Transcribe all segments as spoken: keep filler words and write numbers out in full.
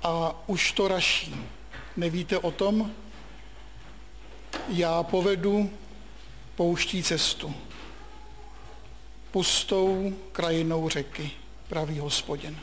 a už to raší. Nevíte o tom? Já povedu pouští cestu. Pustou krajinou řeky, praví Hospodin.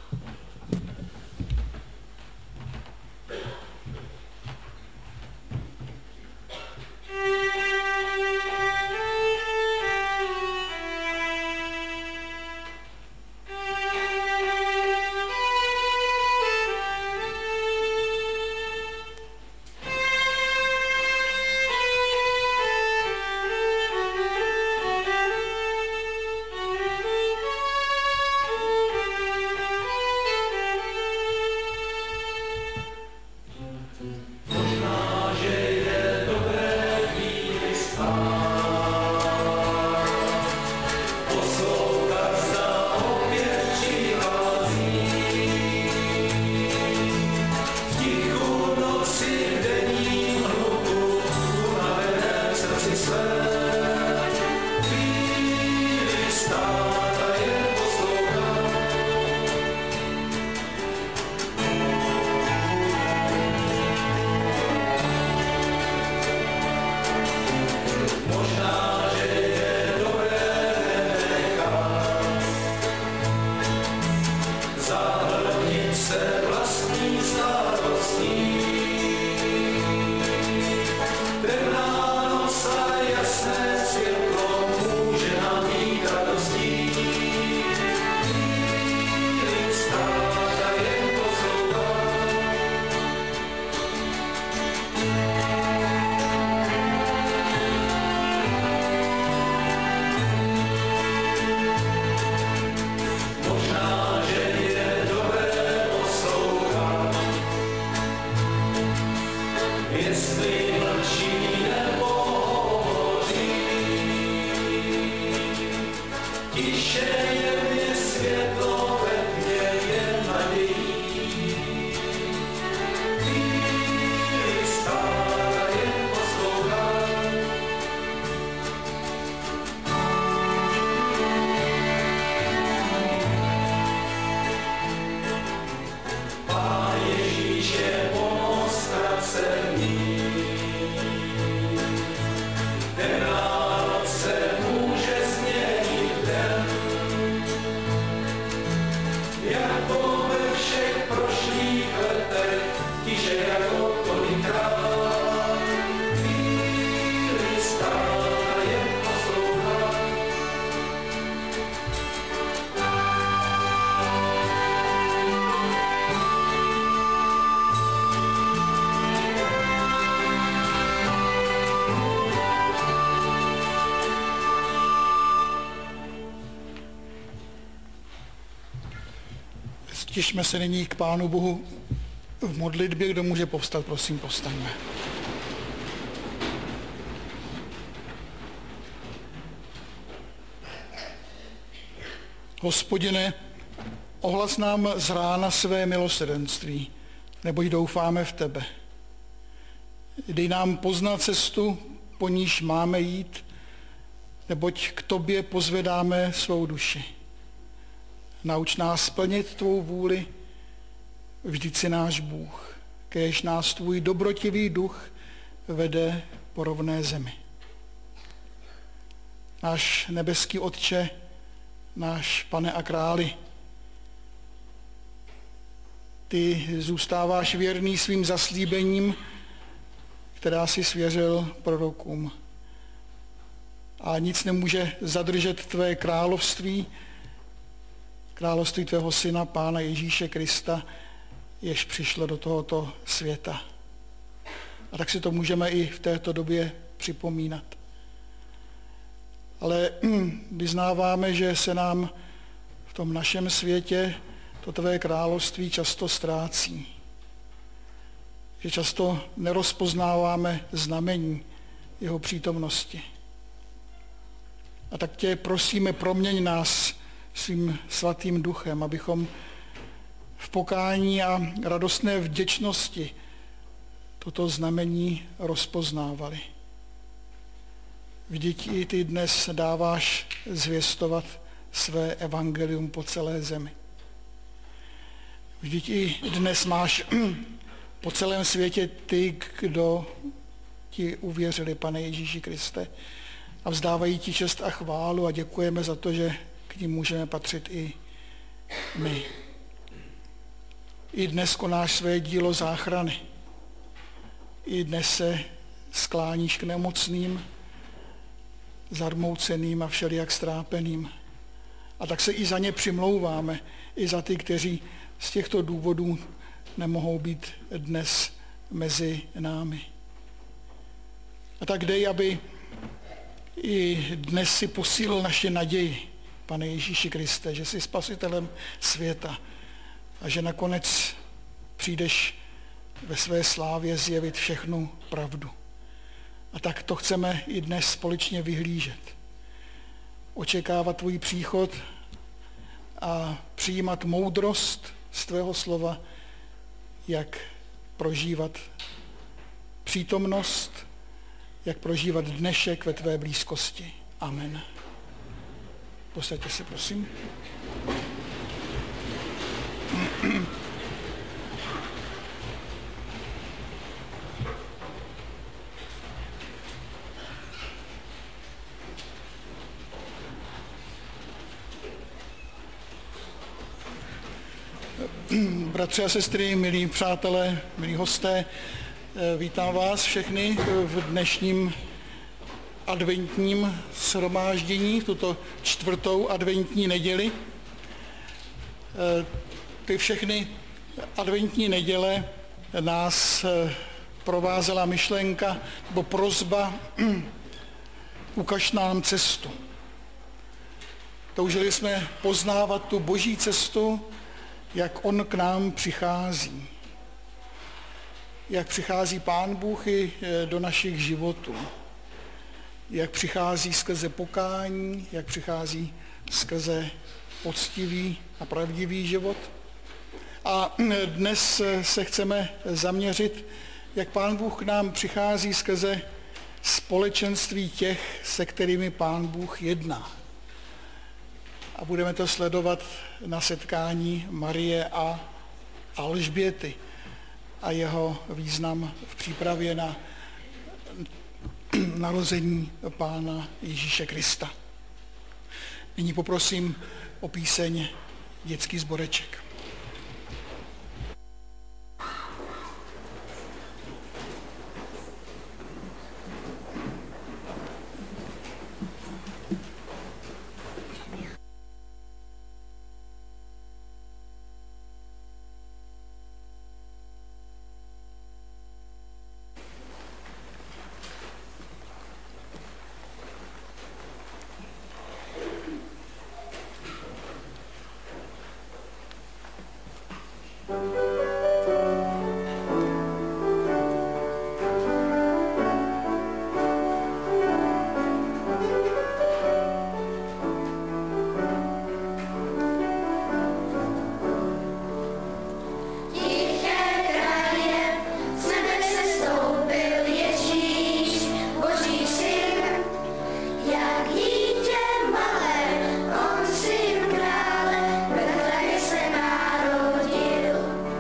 Stišme se nyní k Pánu Bohu v modlitbě. Kdo může povstat, prosím, povstaňme. Hospodine, ohlas nám z rána své milosrdenství, neboť doufáme v tebe. Dej nám poznat cestu, po níž máme jít, neboť k tobě pozvedáme svou duši. Nauč nás plnit tvou vůli, vždyť jsi náš Bůh, kéž nás tvůj dobrotivý duch vede po rovné zemi. Náš nebeský Otče, náš Pane a Králi, ty zůstáváš věrný svým zaslíbením, která si svěřil prorokům. A nic nemůže zadržet tvé království, království tvého syna, Pána Ježíše Krista, jež přišlo do tohoto světa. A tak si to můžeme i v této době připomínat. Ale vyznáváme, že se nám v tom našem světě to tvé království často ztrácí. Že často nerozpoznáváme znamení jeho přítomnosti. A tak tě prosíme, proměň nás svým svatým duchem, abychom v pokání a radostné vděčnosti toto znamení rozpoznávali. Vždyť i ty dnes dáváš zvěstovat své evangelium po celé zemi. Vždyť i dnes máš po celém světě ty, kdo ti uvěřili, Pane Ježíši Kriste, a vzdávají ti čest a chválu a děkujeme za to, že k nim můžeme patřit i my. I dnes konáš své dílo záchrany. I dnes se skláníš k nemocným, zarmouceným a všelijak strápeným. A tak se i za ně přimlouváme, i za ty, kteří z těchto důvodů nemohou být dnes mezi námi. A tak dej, aby i dnes si posílil naše naději, Pane Ježíši Kriste, že jsi spasitelem světa a že nakonec přijdeš ve své slávě zjevit všechnu pravdu. A tak to chceme i dnes společně vyhlížet. Očekávat tvůj příchod a přijímat moudrost z tvého slova, jak prožívat přítomnost, jak prožívat dnešek ve tvé blízkosti. Amen. Posaďte se, prosím. Bratři a sestry, milí přátelé, milí hosté, vítám vás všechny v dnešním adventním shromáždění, v tuto čtvrtou adventní neděli. Ty všechny adventní neděle nás provázela myšlenka nebo prosba ukaž nám cestu. Toužili jsme poznávat tu boží cestu, jak on k nám přichází. Jak přichází Pán Bůh i do našich životů. Jak přichází skrze pokání, jak přichází skrze poctivý a pravdivý život. A dnes se chceme zaměřit, jak Pán Bůh k nám přichází skrze společenství těch, se kterými Pán Bůh jedná. A budeme to sledovat na setkání Marie a Alžběty a jeho význam v přípravě na narození Pána Ježíše Krista. Nyní poprosím o píseň Dětský sboreček. Narodil.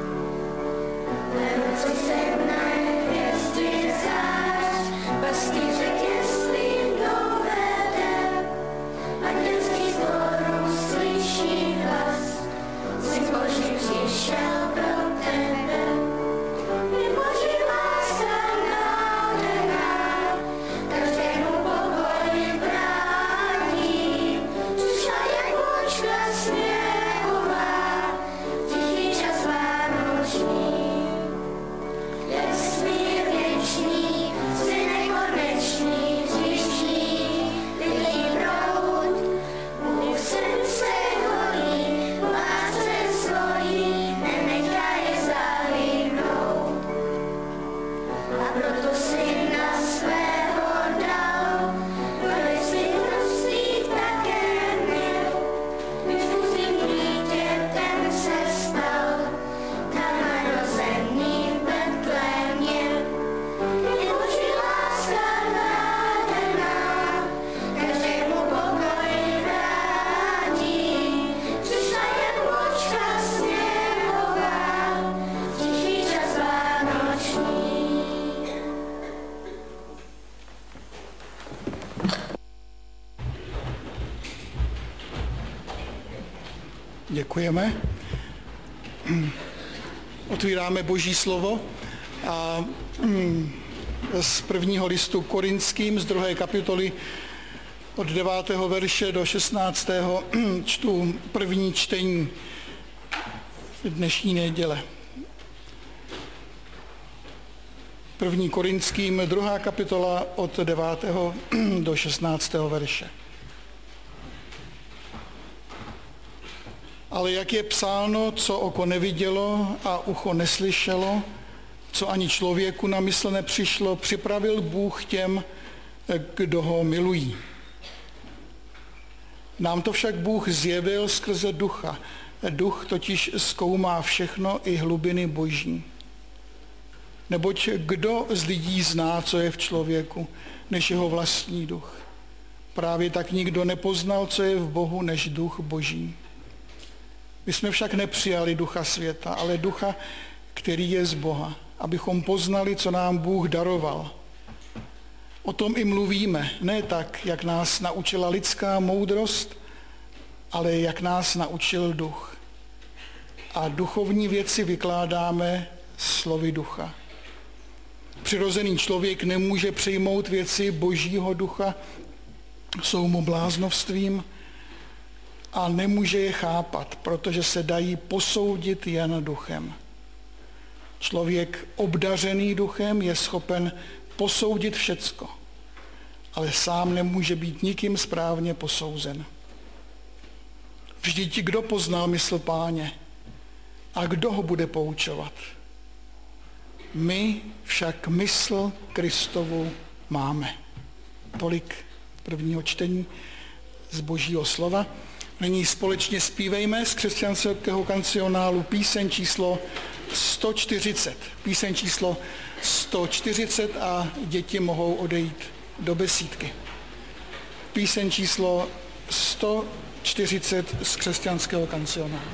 Děkujeme. Otvíráme Boží slovo a z prvního listu Korinským, z druhé kapitoly od devátého verše do šestnáctého čtu první čtení dnešní neděle. První Korinským, druhá kapitola od devátého do šestnáctého verše. Ale jak je psáno, co oko nevidělo a ucho neslyšelo, co ani člověku na mysl nepřišlo, připravil Bůh těm, kdo ho milují. Nám to však Bůh zjevil skrze ducha. Duch totiž zkoumá všechno, i hlubiny boží. Neboť kdo z lidí zná, co je v člověku, než jeho vlastní duch? Právě tak nikdo nepoznal, co je v Bohu, než duch boží. My jsme však nepřijali ducha světa, ale ducha, který je z Boha, abychom poznali, co nám Bůh daroval. O tom i mluvíme, ne tak, jak nás naučila lidská moudrost, ale jak nás naučil duch. A duchovní věci vykládáme slovy ducha. Přirozený člověk nemůže přijmout věci Božího ducha, jsou mu bláznovstvím a nemůže je chápat, protože se dají posoudit jen duchem. Člověk obdařený duchem je schopen posoudit všecko, ale sám nemůže být nikým správně posouzen. Vždyť kdo poznal mysl Páně a kdo ho bude poučovat? My však mysl Kristovu máme. Tolik prvního čtení z Božího slova. Nyní společně zpívejme z křesťanského kancionálu píseň číslo sto čtyřicet. Píseň číslo sto čtyřicet a děti mohou odejít do besídky. Píseň číslo sto čtyřicet z křesťanského kancionálu.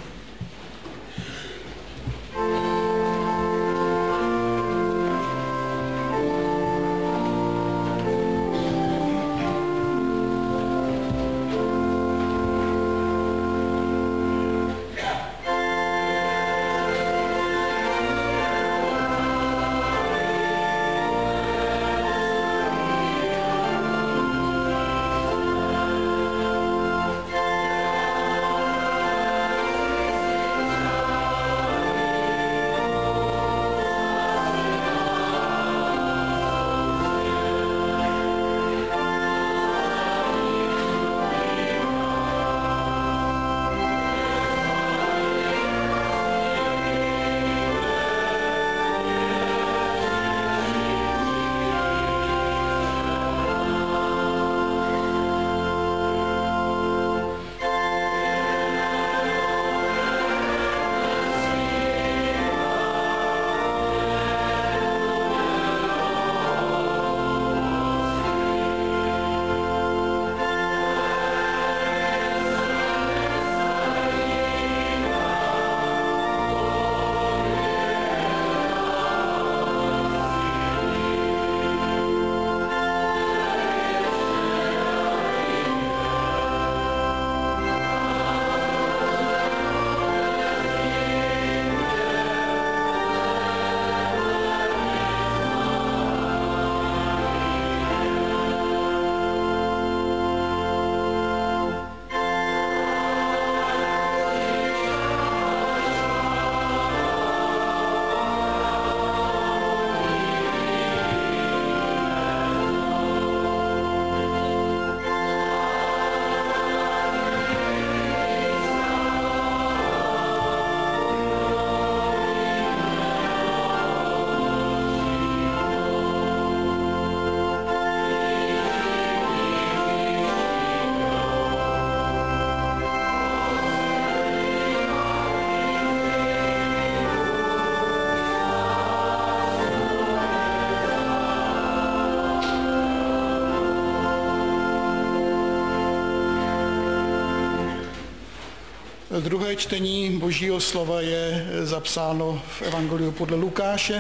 Druhé čtení Božího slova je zapsáno v Evangeliu podle Lukáše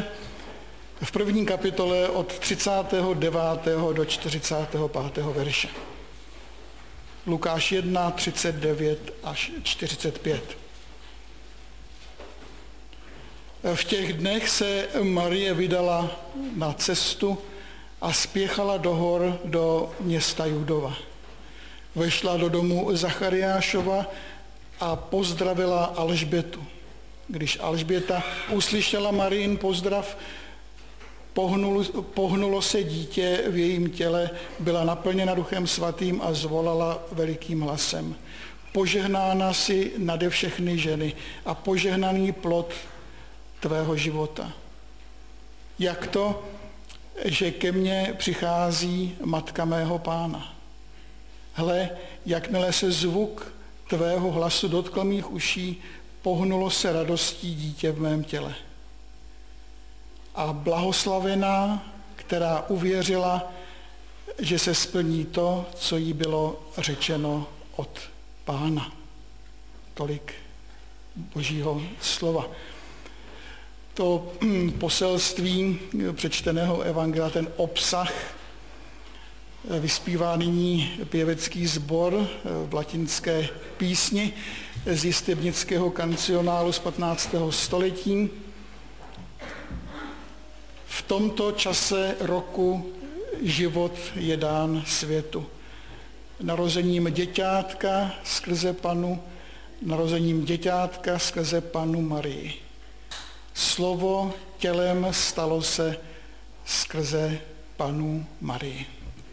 v první kapitole od třicátého devátého do čtyřicátého pátého verše. Lukáš jedna, třicet devět až čtyřicet pět. V těch dnech se Marie vydala na cestu a spěchala do hor do města Judova. Vešla do domu Zachariášova a pozdravila Alžbětu. Když Alžběta uslyšela Marijin pozdrav, pohnulo, pohnulo se dítě v jejím těle, byla naplněna Duchem Svatým a zvolala velikým hlasem: Požehnána jsi nade všechny ženy a požehnaný plod tvého života. Jak to, že ke mně přichází matka mého Pána? Hle, jakmile se zvuk tvého hlasu dotkl mých uší, pohnulo se radostí dítě v mém těle. A blahoslavená, která uvěřila, že se splní to, co jí bylo řečeno od Pána. Tolik Božího slova. To poselství přečteného evangelia, ten obsah, vyspívá nyní pěvecký sbor v latinské písni z jistebnického kancionálu z patnáctého století. V tomto čase roku život je dán světu. Narozením děťátka skrze Panu, narozením děťátka skrze Panu Marii. Slovo tělem stalo se skrze Panu Marii.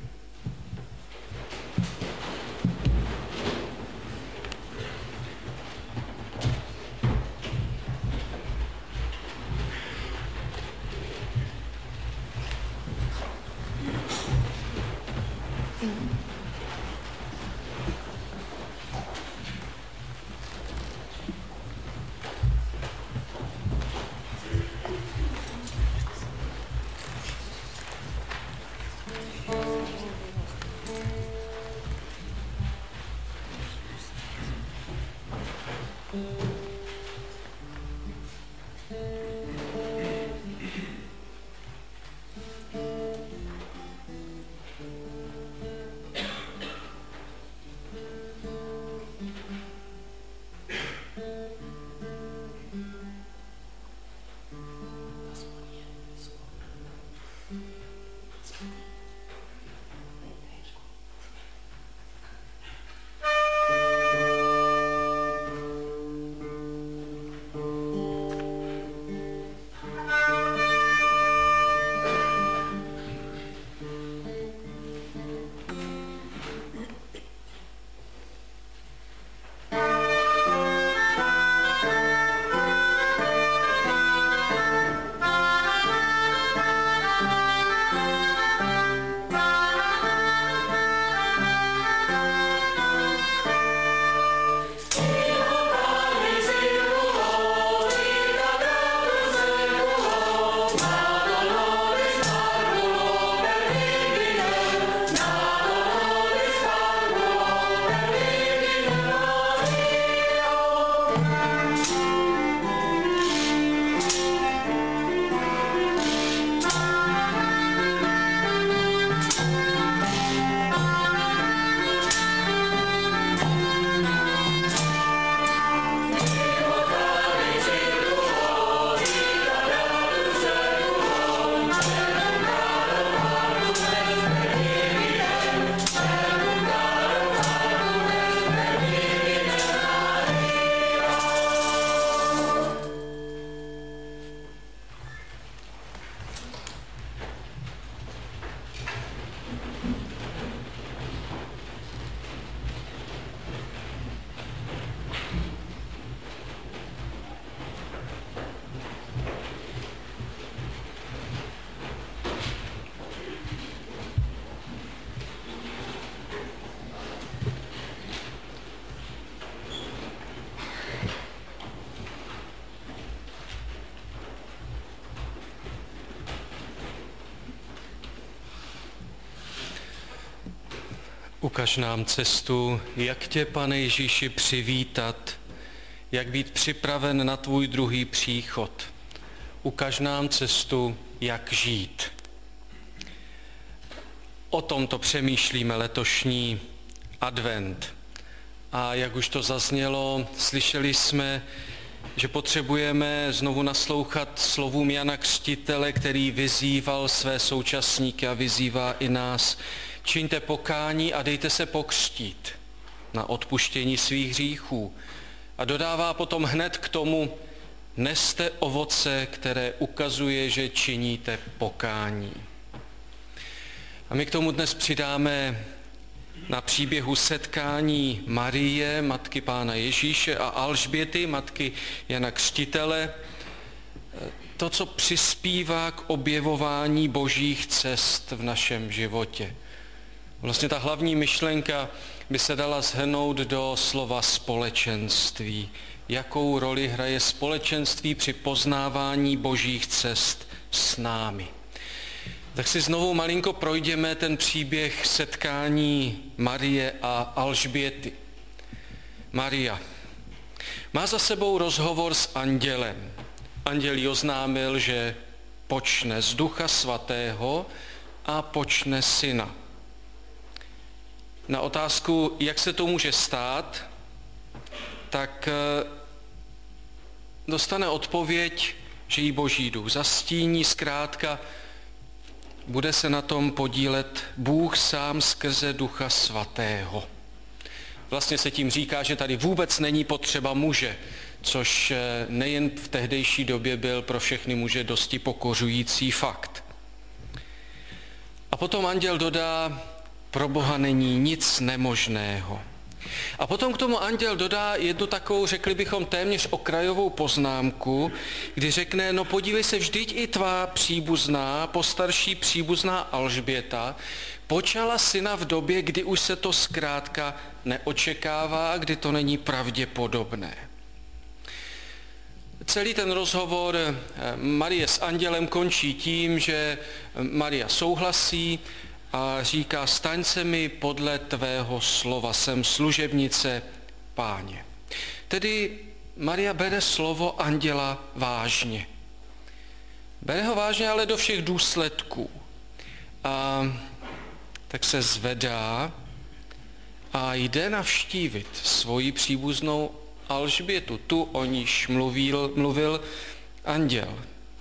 Ukaž nám cestu, jak tě, Pane Ježíši, přivítat, jak být připraven na tvůj druhý příchod. Ukaž nám cestu, jak žít. O tomto přemýšlíme letošní advent. A jak už to zaznělo, slyšeli jsme, že potřebujeme znovu naslouchat slovům Jana Křtitele, který vyzýval své současníky a vyzývá i nás. Čiňte pokání a dejte se pokřtít na odpuštění svých hříchů. A dodává potom hned k tomu, neste ovoce, které ukazuje, že činíte pokání. A my k tomu dnes přidáme na příběhu setkání Marie, matky Pána Ježíše, a Alžběty, matky Jana Křtitele, to, co přispívá k objevování božích cest v našem životě. Vlastně ta hlavní myšlenka by se dala shrnout do slova společenství. Jakou roli hraje společenství při poznávání božích cest s námi. Tak si znovu malinko projdeme ten příběh setkání Marie a Alžběty. Maria má za sebou rozhovor s andělem. Anděl jí oznámil, že počne z Ducha Svatého a počne syna. Na otázku, jak se to může stát, tak dostane odpověď, že jí Boží duch zastíní, zkrátka bude se na tom podílet Bůh sám skrze Ducha Svatého. Vlastně se tím říká, že tady vůbec není potřeba muže, což nejen v tehdejší době byl pro všechny muže dosti pokořující fakt. A potom anděl dodá, pro Boha není nic nemožného. A potom k tomu anděl dodá jednu takovou, řekli bychom, téměř okrajovou poznámku, kdy řekne, no podívej se, vždyť i tvá příbuzná, postarší příbuzná Alžběta, počala syna v době, kdy už se to zkrátka neočekává, kdy to není pravděpodobné. Celý ten rozhovor Marie s andělem končí tím, že Maria souhlasí a říká, staň se mi podle tvého slova, jsem služebnice Páně. Tedy Maria bere slovo anděla vážně. Bere ho vážně, ale do všech důsledků. A tak se zvedá a jde navštívit svoji příbuznou Alžbětu. Tu o níž mluvil, mluvil anděl.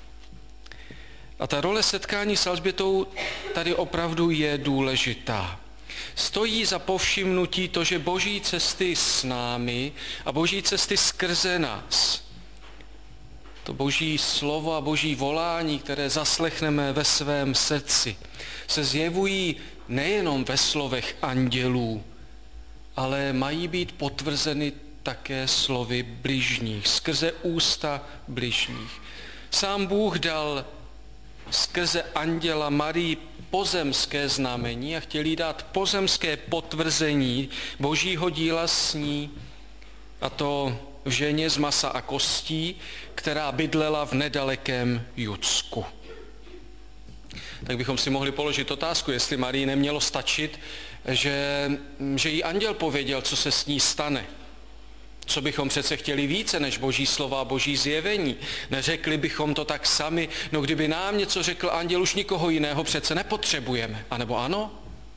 A ta role setkání s Alžbětou tady opravdu je důležitá. Stojí za povšimnutí to, že boží cesty s námi a boží cesty skrze nás, to boží slovo a boží volání, které zaslechneme ve svém srdci, se zjevují nejenom ve slovech andělů, ale mají být potvrzeny také slovy bližních, skrze ústa bližních. Sám Bůh dal skrze anděla Marii pozemské znamení a chtěl jí dát pozemské potvrzení božího díla s ní, a to v ženě z masa a kostí, která bydlela v nedalekém Judsku. Tak bychom si mohli položit otázku, jestli Marii nemělo stačit, že, že jí anděl pověděl, co se s ní stane. Co bychom přece chtěli více než boží slova a boží zjevení? Neřekli bychom to tak sami, no kdyby nám něco řekl anděl, už nikoho jiného přece nepotřebujeme. A nebo ano?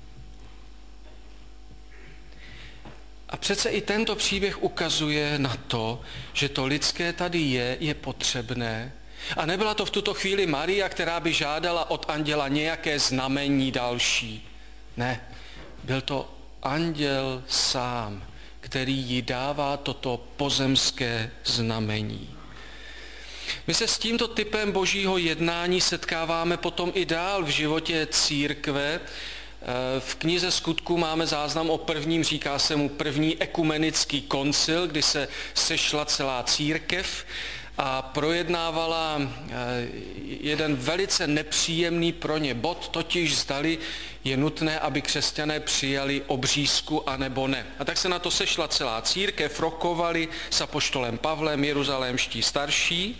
A přece i tento příběh ukazuje na to, že to lidské tady je, je potřebné. A nebyla to v tuto chvíli Maria, která by žádala od anděla nějaké znamení další. Ne, byl to anděl sám, který jí dává toto pozemské znamení. My se s tímto typem božího jednání setkáváme potom i dál v životě církve. V knize Skutků máme záznam o prvním, říká se mu první ekumenický koncil, kdy se sešla celá církev a projednávala jeden velice nepříjemný pro ně bod, totiž zdali je nutné, aby křesťané přijali obřízku anebo ne. A tak se na to sešla celá církev, rokovali s apoštolem Pavlem, jeruzalémští starší.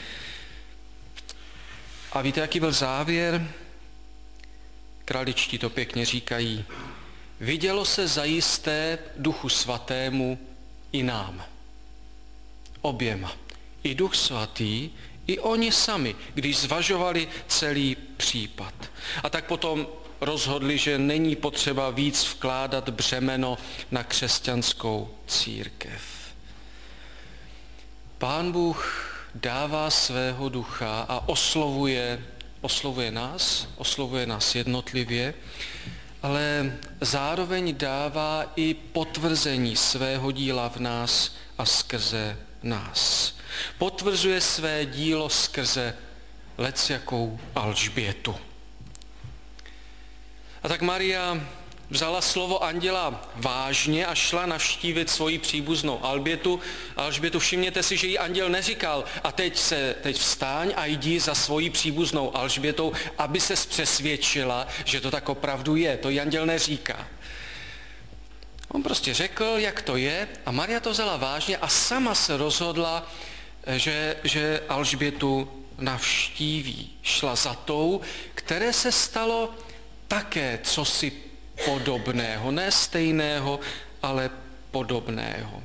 A víte, jaký byl závěr? Kraličtí to pěkně říkají. Vidělo se zajisté Duchu Svatému i nám. Oběma. I Duch Svatý, i oni sami, když zvažovali celý případ. A tak potom rozhodli, že není potřeba víc vkládat břemeno na křesťanskou církev. Pán Bůh dává svého ducha a oslovuje, oslovuje nás, oslovuje nás jednotlivě, ale zároveň dává i potvrzení svého díla v nás a skrze nás. Potvrzuje své dílo skrze lecjakou Alžbětu. A tak Maria vzala slovo anděla vážně a šla navštívit svoji příbuznou Alžbětu. Alžbětu, všimněte si, že jí anděl neříkal, a teď se teď vstáň a jdi za svojí příbuznou Alžbětou, aby se přesvědčila, že to tak opravdu je. To jí anděl neříká. On prostě řekl, jak to je, a Maria to vzala vážně a sama se rozhodla, že, že Alžbětu navštíví. Šla za tou, které se stalo také cosi podobného, ne stejného, ale podobného.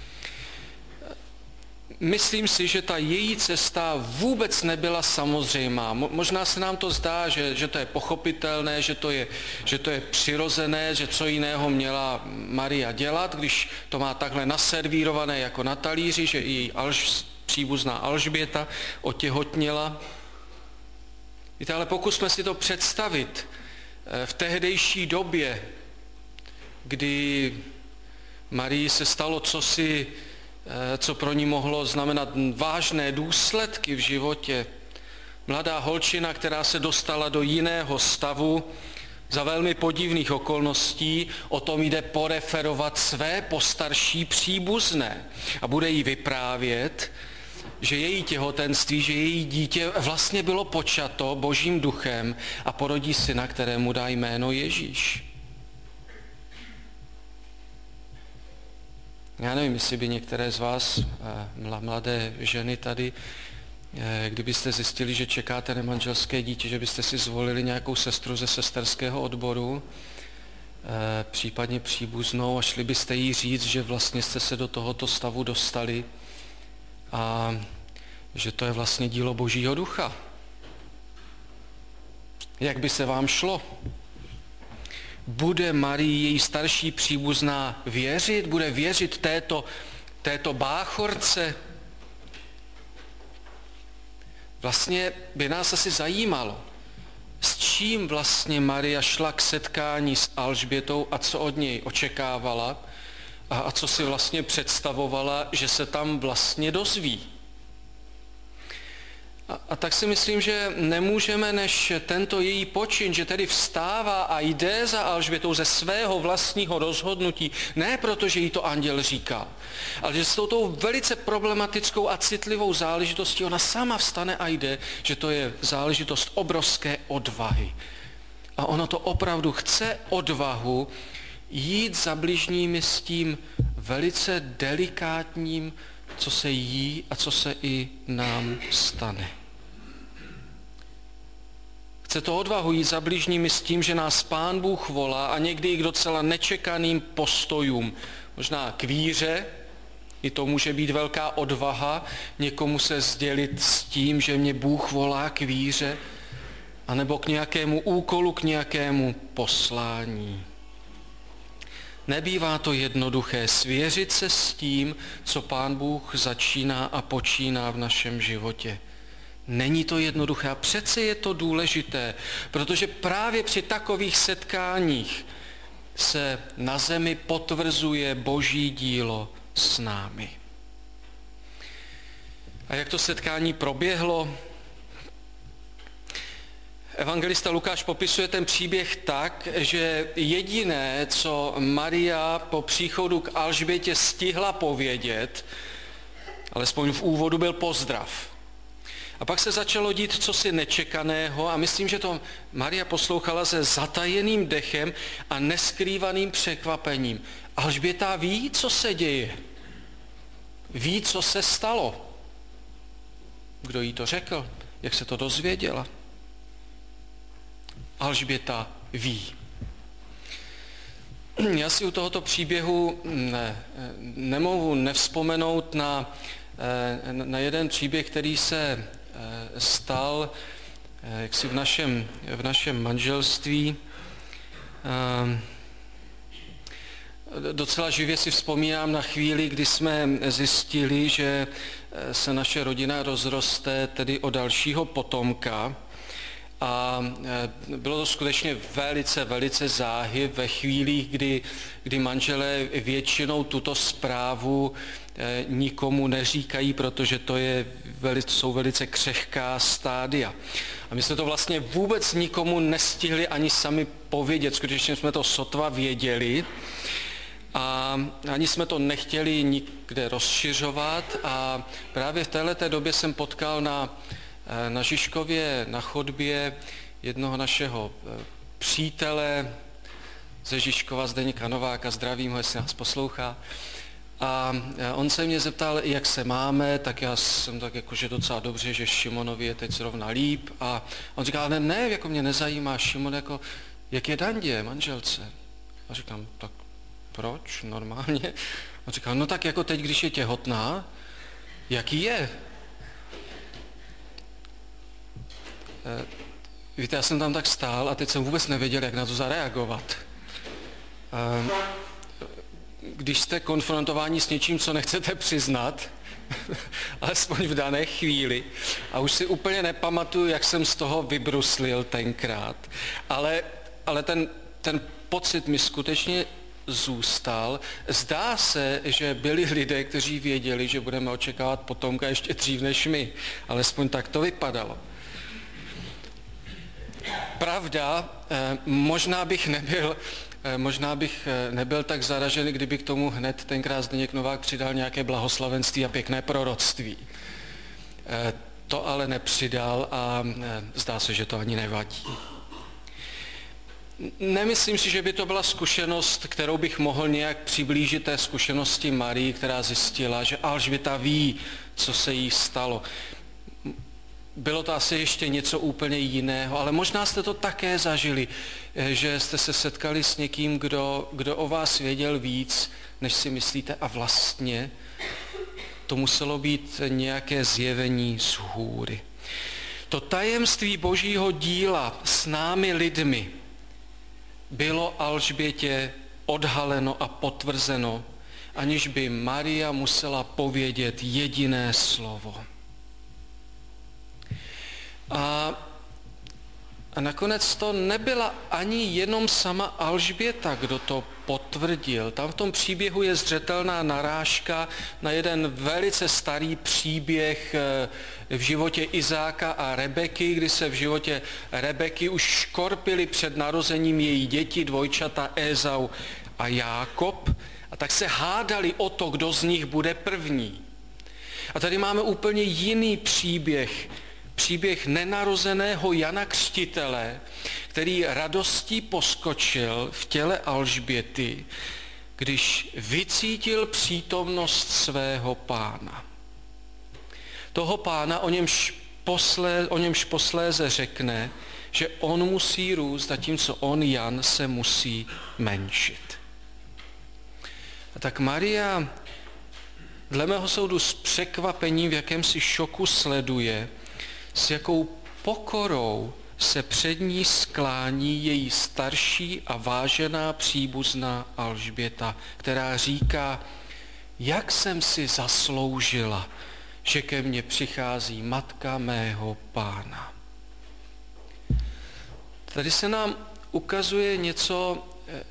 Myslím si, že ta její cesta vůbec nebyla samozřejmá. Možná se nám to zdá, že, že to je pochopitelné, že to je, že to je přirozené, že co jiného měla Maria dělat, když to má takhle naservírované jako na talíři, že její Alž, příbuzná Alžběta otěhotněla. Víte, ale pokusme si to představit v tehdejší době, kdy Marii se stalo cosi, co pro ní mohlo znamenat vážné důsledky v životě. Mladá holčina, která se dostala do jiného stavu za velmi podivných okolností, o tom jde poreferovat své postarší příbuzné a bude jí vyprávět, že její těhotenství, že její dítě vlastně bylo počato Božím duchem a porodí syna, kterému dá jméno Ježíš. Já nevím, jestli by některé z vás, mladé ženy tady, kdybyste zjistili, že čekáte nemanželské dítě, že byste si zvolili nějakou sestru ze sesterského odboru, případně příbuznou, a šli byste jí říct, že vlastně jste se do tohoto stavu dostali a že to je vlastně dílo Božího ducha. Jak by se vám šlo? Bude Marii, její starší příbuzná, věřit? Bude věřit této, této báchorce? Vlastně by nás asi zajímalo, s čím vlastně Maria šla k setkání s Alžbětou a co od něj očekávala a, a co si vlastně představovala, že se tam vlastně dozví. A, a tak si myslím, že nemůžeme než tento její počin, že tedy vstává a jde za Alžbětou ze svého vlastního rozhodnutí, ne proto, že jí to anděl říká, ale že s touto velice problematickou a citlivou záležitostí ona sama vstane a jde, že to je záležitost obrovské odvahy. A ono to opravdu chce odvahu jít za bližními s tím velice delikátním, co se jí a co se i nám stane. Chce to odvahu jít za bližními s tím, že nás Pán Bůh volá a někdy i k docela nečekaným postojům. Možná k víře, i to může být velká odvaha, někomu se sdělit s tím, že mě Bůh volá k víře, anebo k nějakému úkolu, k nějakému poslání. Nebývá to jednoduché svěřit se s tím, co Pán Bůh začíná a počíná v našem životě. Není to jednoduché a přece je to důležité, protože právě při takových setkáních se na zemi potvrzuje Boží dílo s námi. A jak to setkání proběhlo? Evangelista Lukáš popisuje ten příběh tak, že jediné, co Maria po příchodu k Alžbětě stihla povědět, alespoň v úvodu, byl pozdrav. A pak se začalo dít cosi nečekaného a myslím, že to Maria poslouchala se zatajeným dechem a neskrývaným překvapením. Alžběta ví, co se děje. Ví, co se stalo. Kdo jí to řekl? Jak se to dozvěděla? Alžběta ví. Já si u tohoto příběhu ne, nemohu nevzpomenout na, na jeden příběh, který se stal jaksi v našem, v našem manželství. Docela živě si vzpomínám na chvíli, kdy jsme zjistili, že se naše rodina rozroste tedy o dalšího potomka. A bylo to skutečně velice, velice záhy ve chvílích, kdy, kdy manželé většinou tuto zprávu nikomu neříkají, protože to je, jsou velice křehká stádia. A my jsme to vlastně vůbec nikomu nestihli ani sami povědět, skutečně jsme to sotva věděli a ani jsme to nechtěli nikde rozšiřovat a právě v téhleté době jsem potkal na na Žižkově na chodbě jednoho našeho přítele ze Žižkova, Zdeňka Nováka, zdravím ho, jestli nás poslouchá. A on se mě zeptal, jak se máme, tak já jsem tak jakože docela dobře, že Šimonovi je teď zrovna líp. A on říkal, ne, ne, jako mě nezajímá Šimon, jako, jak je Dandě, manželce. A říkám, tak proč, normálně? On říkal, no tak jako teď, když je těhotná, jaký je? Víte, já jsem tam tak stál a teď jsem vůbec nevěděl, jak na to zareagovat. Když jste konfrontováni s něčím, co nechcete přiznat, alespoň v dané chvíli, a už si úplně nepamatuju, jak jsem z toho vybruslil tenkrát, ale, ale ten, ten pocit mi skutečně zůstal. Zdá se, že byli lidé, kteří věděli, že budeme očekávat potomka ještě dřív než my, alespoň tak to vypadalo. Pravda, možná bych nebyl, možná bych nebyl tak zaražený, kdyby k tomu hned tenkrát Zdeněk Novák přidal nějaké blahoslavenství a pěkné proroctví. To ale nepřidal a zdá se, že to ani nevadí. Nemyslím si, že by to byla zkušenost, kterou bych mohl nějak přiblížit té zkušenosti Marii, která zjistila, že Alžběta ví, co se jí stalo. Bylo to asi ještě něco úplně jiného, ale možná jste to také zažili, že jste se setkali s někým, kdo, kdo o vás věděl víc, než si myslíte a vlastně to muselo být nějaké zjevení z hůry. To tajemství Božího díla s námi lidmi bylo Alžbětě odhaleno a potvrzeno, aniž by Maria musela povědět jediné slovo. A, a nakonec to nebyla ani jenom sama Alžběta, kdo to potvrdil. Tam v tom příběhu je zřetelná narážka na jeden velice starý příběh v životě Izáka a Rebeky, kdy se v životě Rebeky už škorpili před narozením její děti, dvojčata Ézau a Jákob, a tak se hádali o to, kdo z nich bude první. A tady máme úplně jiný příběh, příběh nenarozeného Jana Křtitele, který radostí poskočil v těle Alžběty, když vycítil přítomnost svého pána. Toho pána, o němž, poslé, o němž posléze řekne, že on musí růst, zatímco on, Jan, se musí menšit. A tak Maria, dle mého soudu s překvapením, v jakémsi šoku sleduje, s jakou pokorou se před ní sklání její starší a vážená příbuzná Alžběta, která říká, jak jsem si zasloužila, že ke mně přichází matka mého pána. Tady se nám ukazuje něco,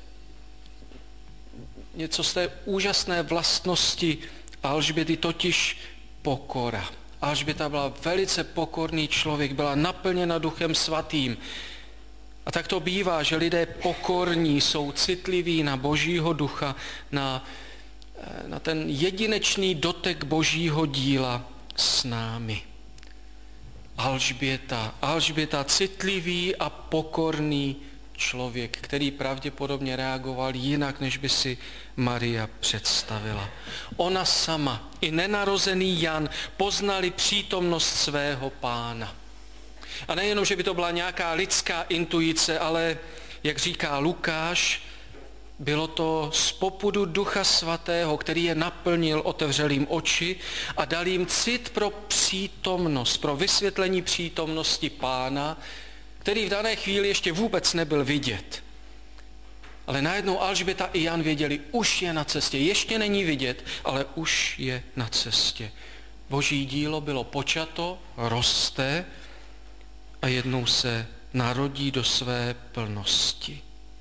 něco z té úžasné vlastnosti Alžběty, totiž pokora. Alžběta byla velice pokorný člověk, byla naplněna Duchem Svatým. A tak to bývá, že lidé pokorní jsou citliví na Božího ducha, na, na ten jedinečný dotek Božího díla s námi. Alžběta, Alžběta citlivý a pokorný člověk, který pravděpodobně reagoval jinak, než by si Maria představila. Ona sama i nenarozený Jan poznali přítomnost svého pána. A nejenom, že by to byla nějaká lidská intuice, ale, jak říká Lukáš, bylo to z popudu Ducha Svatého, který je naplnil, otevřel jim oči a dal jim cit pro přítomnost, pro vysvětlení přítomnosti pána, který v dané chvíli ještě vůbec nebyl vidět. Ale najednou Alžběta i Jan věděli, už je na cestě, ještě není vidět, ale už je na cestě. Boží dílo bylo počato, roste a jednou se narodí do své plnosti.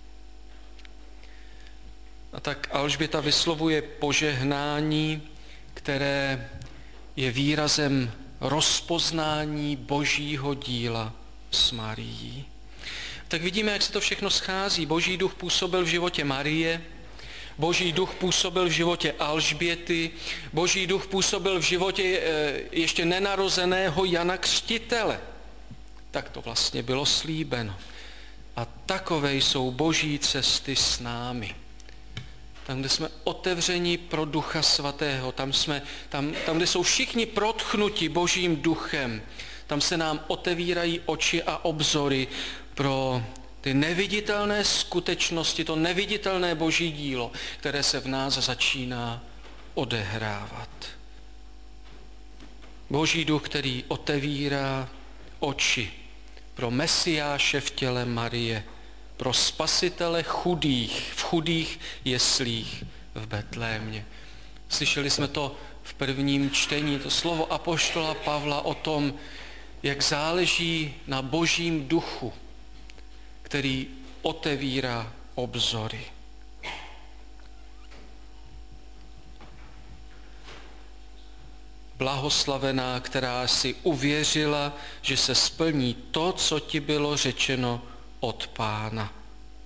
A tak Alžběta vyslovuje požehnání, které je výrazem rozpoznání Božího díla s Marií. Tak vidíme, jak se to všechno schází. Boží duch působil v životě Marie, Boží duch působil v životě Alžběty, Boží duch působil v životě ještě nenarozeného Jana Křtitele. Tak to vlastně bylo slíbeno. A takové jsou Boží cesty s námi. Tam, kde jsme otevřeni pro Ducha Svatého, tam, jsme, tam, tam, kde jsou všichni protchnuti Božím duchem, tam se nám otevírají oči a obzory pro ty neviditelné skutečnosti, to neviditelné Boží dílo, které se v nás začíná odehrávat. Boží duch, který otevírá oči pro Mesiáše v těle Marie, pro spasitele chudých, v chudých jeslích v Betlémě. Slyšeli jsme to v prvním čtení, to slovo apoštola Pavla o tom, jak záleží na Božím duchu, který otevírá obzory. Blahoslavená, která si uvěřila, že se splní to, co ti bylo řečeno od Pána.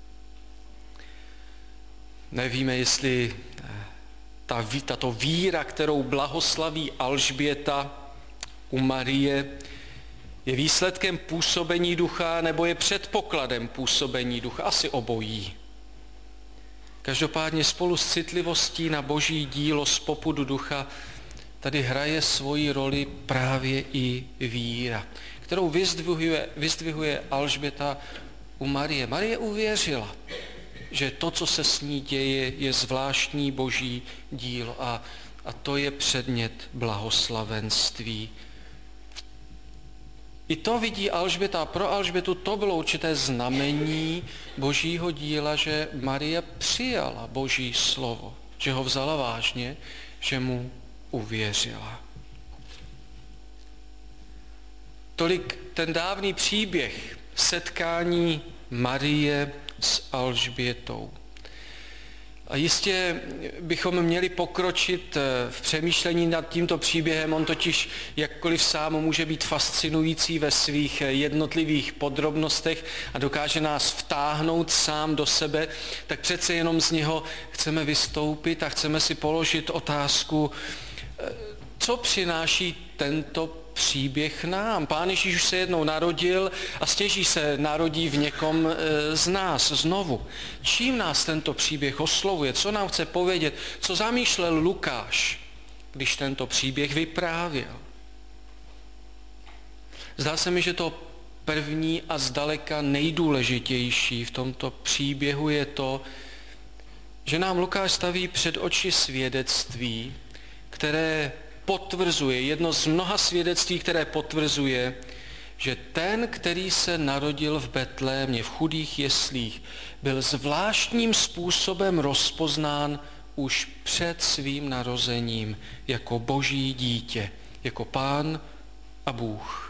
Nevíme, jestli ta, tato víra, kterou blahoslaví Alžběta u Marie, je výsledkem působení ducha nebo je předpokladem působení ducha. Asi obojí. Každopádně spolu s citlivostí na Boží dílo z popudu ducha tady hraje svoji roli právě i víra, kterou vyzdvihuje, vyzdvihuje Alžběta u Marie. Marie uvěřila, že to, co se s ní děje, je zvláštní Boží dílo a, a to je předmět blahoslavenství. I to vidí Alžběta. Pro Alžbětu to bylo určité znamení Božího díla, že Marie přijala Boží slovo, že ho vzala vážně, že mu uvěřila. Tolik ten dávný příběh setkání Marie s Alžbětou. A jistě bychom měli pokročit v přemýšlení nad tímto příběhem. On totiž, jakkoliv sám může být fascinující ve svých jednotlivých podrobnostech a dokáže nás vtáhnout sám do sebe, tak přece jenom z něho chceme vystoupit a chceme si položit otázku, co přináší tento příběh nám. Pán Ježíš už se jednou narodil a stěží se narodí v někom z nás znovu. Čím nás tento příběh oslovuje? Co nám chce povědět? Co zamýšlel Lukáš, když tento příběh vyprávěl? Zdá se mi, že to první a zdaleka nejdůležitější v tomto příběhu je to, že nám Lukáš staví před oči svědectví, které potvrzuje, jedno z mnoha svědectví, které potvrzuje, že ten, který se narodil v Betlémě, v chudých jeslích, byl zvláštním způsobem rozpoznán už před svým narozením jako Boží dítě, jako Pán a Bůh.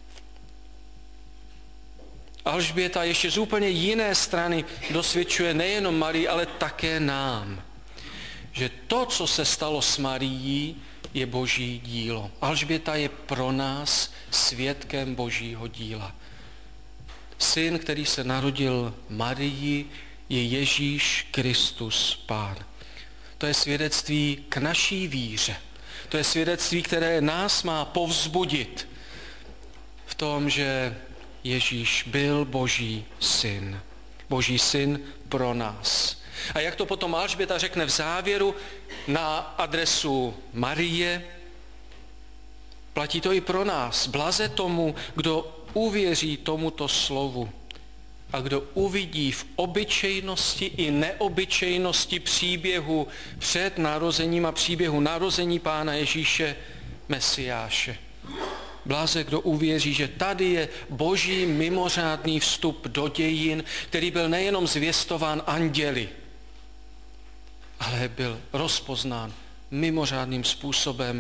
Alžběta ještě z úplně jiné strany dosvědčuje nejenom Marii, ale také nám, že to, co se stalo s Marií, je Boží dílo. Alžběta je pro nás svědkem Božího díla. Syn, který se narodil Marii, je Ježíš Kristus Pán. To je svědectví k naší víře. To je svědectví, které nás má povzbudit v tom, že Ježíš byl Boží syn. Boží syn pro nás. A jak to potom Alžběta řekne v závěru na adresu Marie, platí to i pro nás. Blaze tomu, kdo uvěří tomuto slovu a kdo uvidí v obyčejnosti i neobyčejnosti příběhu před narozením a příběhu narození Pána Ježíše Mesiáše. Bláze, kdo uvěří, že tady je Boží mimořádný vstup do dějin, který byl nejenom zvěstován anděli, ale byl rozpoznán mimořádným způsobem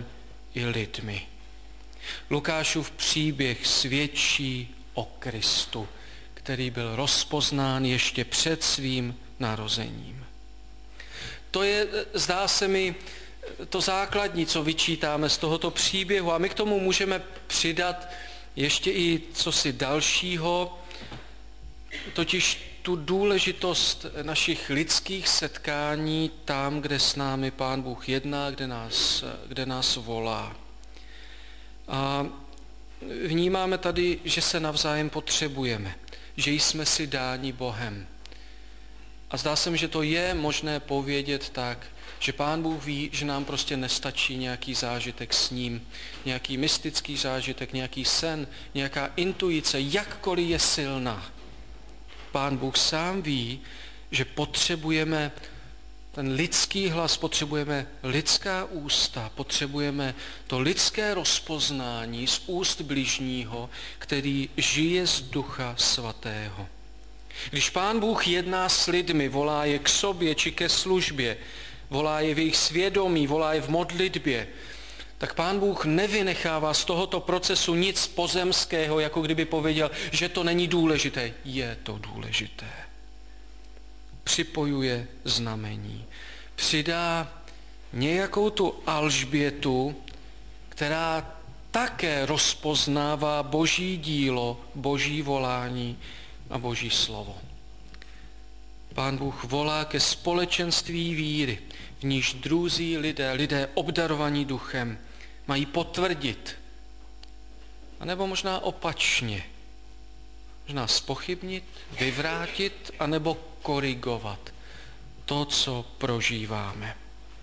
i lidmi. Lukášův příběh svědčí o Kristu, který byl rozpoznán ještě před svým narozením. To je, zdá se mi, to základní, co vyčítáme z tohoto příběhu, a my k tomu můžeme přidat ještě i cosi dalšího, totiž tu důležitost našich lidských setkání tam, kde s námi Pán Bůh jedná, kde nás, kde nás volá. A vnímáme tady, že se navzájem potřebujeme, že jsme si dáni Bohem. A zdá se mi, že to je možné povědět tak, že Pán Bůh ví, že nám prostě nestačí nějaký zážitek s ním, nějaký mystický zážitek, nějaký sen, nějaká intuice, jakkoliv je silná. Pán Bůh sám ví, že potřebujeme ten lidský hlas, potřebujeme lidská ústa, potřebujeme to lidské rozpoznání z úst bližního, který žije z Ducha Svatého. Když Pán Bůh jedná s lidmi, volá je k sobě či ke službě, volá je v jejich svědomí, volá je v modlitbě, tak Pán Bůh nevynechává z tohoto procesu nic pozemského, jako kdyby pověděl, že to není důležité. Je to důležité. Připojuje znamení. Přidá nějakou tu Alžbětu, která také rozpoznává Boží dílo, Boží volání a Boží slovo. Pán Bůh volá ke společenství víry, v níž druzí lidé, lidé obdarovaní duchem, mají potvrdit, anebo možná opačně, možná zpochybnit, vyvrátit, anebo korigovat to, co prožíváme.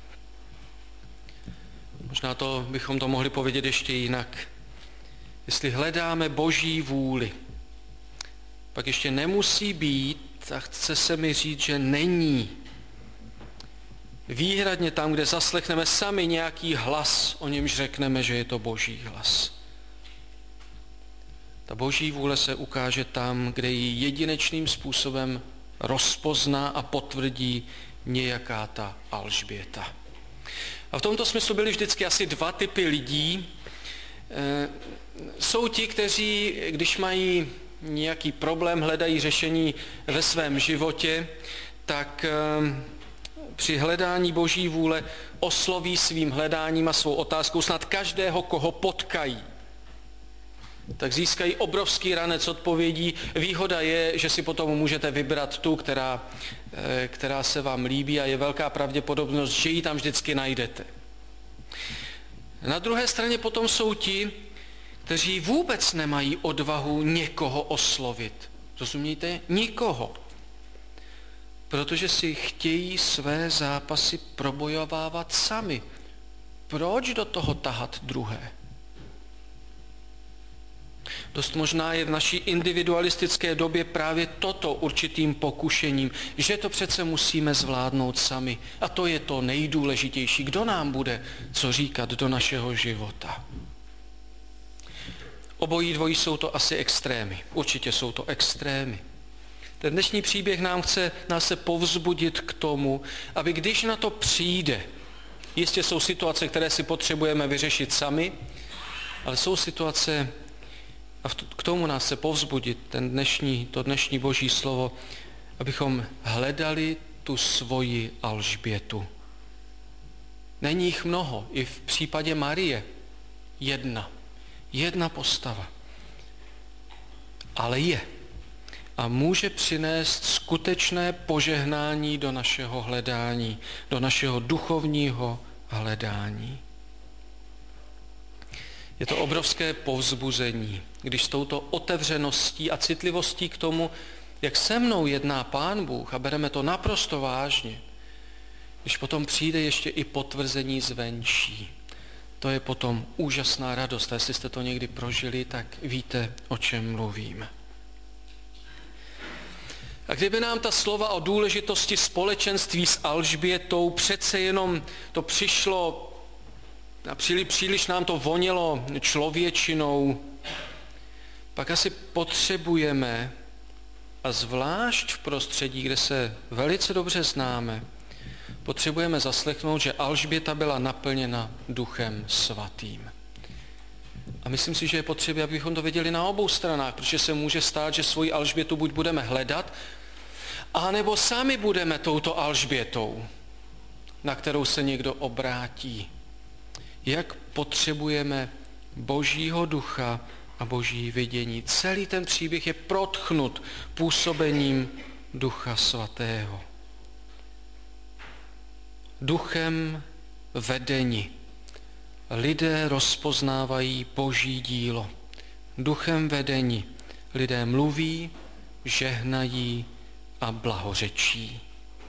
Možná to bychom to mohli povědět ještě jinak. Jestli hledáme Boží vůli, pak ještě nemusí být, a chce se mi říct, že není. Výhradně tam, kde zaslechneme sami nějaký hlas, o němž řekneme, že je to Boží hlas. Ta Boží vůle se ukáže tam, kde ji jedinečným způsobem rozpozná a potvrdí nějaká ta Alžběta. A v tomto smyslu byly vždycky asi dva typy lidí. E, jsou ti, kteří, když mají nějaký problém, hledají řešení ve svém životě, tak e, při hledání Boží vůle osloví svým hledáním a svou otázkou snad každého, koho potkají. Tak získají obrovský ranec odpovědí. Výhoda je, že si potom můžete vybrat tu, která, která se vám líbí a je velká pravděpodobnost, že ji tam vždycky najdete. Na druhé straně potom jsou ti, kteří vůbec nemají odvahu někoho oslovit. Rozumíte? Nikoho. Protože si chtějí své zápasy probojovávat sami. Proč do toho tahat druhé? Dost možná je v naší individualistické době právě toto určitým pokušením, že to přece musíme zvládnout sami. A to je to nejdůležitější. Kdo nám bude co říkat do našeho života? Obojí dvojí jsou to asi extrémy. Určitě jsou to extrémy. Ten dnešní příběh nám chce nás se povzbudit k tomu, aby když na to přijde, jistě jsou situace, které si potřebujeme vyřešit sami, ale jsou situace, a k tomu nás se povzbudit, ten dnešní, to dnešní Boží slovo, abychom hledali tu svoji Alžbětu. Není jich mnoho, i v případě Marie jedna, jedna postava, ale je. A může přinést skutečné požehnání do našeho hledání, do našeho duchovního hledání. Je to obrovské povzbuzení, když s touto otevřeností a citlivostí k tomu, jak se mnou jedná Pán Bůh, a bereme to naprosto vážně, když potom přijde ještě i potvrzení zvenčí. To je potom úžasná radost. A jestli jste to někdy prožili, tak víte, o čem mluvím. A kdyby nám ta slova o důležitosti společenství s Alžbětou přece jenom to přišlo, a příliš nám to vonělo člověčinou, pak asi potřebujeme, a zvlášť v prostředí, kde se velice dobře známe, potřebujeme zaslechnout, že Alžběta byla naplněna Duchem Svatým. A myslím si, že je potřeba, abychom to věděli na obou stranách, protože se může stát, že svoji Alžbětu buď budeme hledat, anebo sami budeme touto Alžbětou, na kterou se někdo obrátí. Jak potřebujeme Božího ducha a Boží vidění. Celý ten příběh je protchnut působením Ducha Svatého. Duchem vedeni lidé rozpoznávají Boží dílo. Duchem vedeni lidé mluví, žehnají a blahořečí.